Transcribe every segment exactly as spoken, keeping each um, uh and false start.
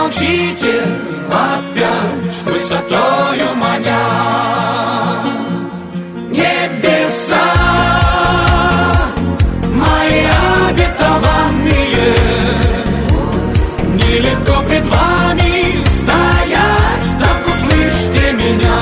молчите, опять высотою маня. Небеса мои обетованные, нелегко пред вами стоять, так услышьте меня.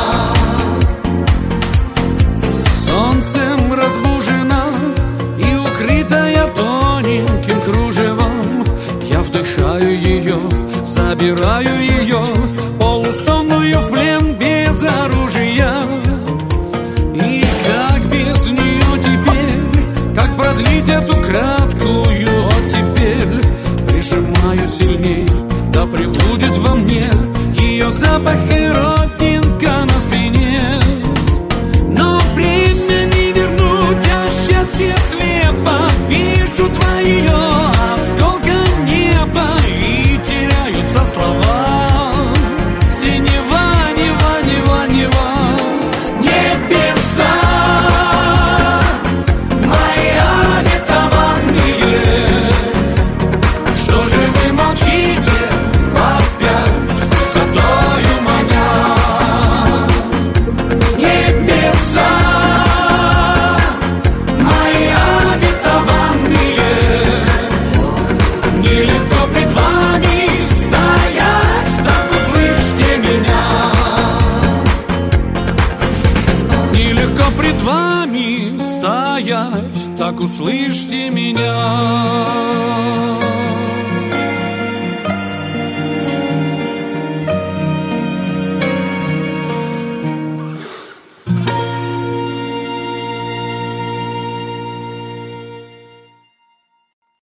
Солнцем разбужена и укрытая тоненьким кружевом, я вдыхаю ее, забираю ее, полусонную в плен без оружия. И как без нее теперь, как продлить эту краткую оттепель? Прижимаю сильней, да пребудет во мне ее запах и родинка на спине. Но время не вернуть, а счастье слепо. Вижу твои осколка неба, и теряются слова. Синева, нева, нева, нева. Небеса мои обетованные, что же вы молчите, опять высотою маня? Небеса мои обетованные, нелегко пред вами стоять, так услышьте меня. Нелегко пред вами стоять, так услышьте меня.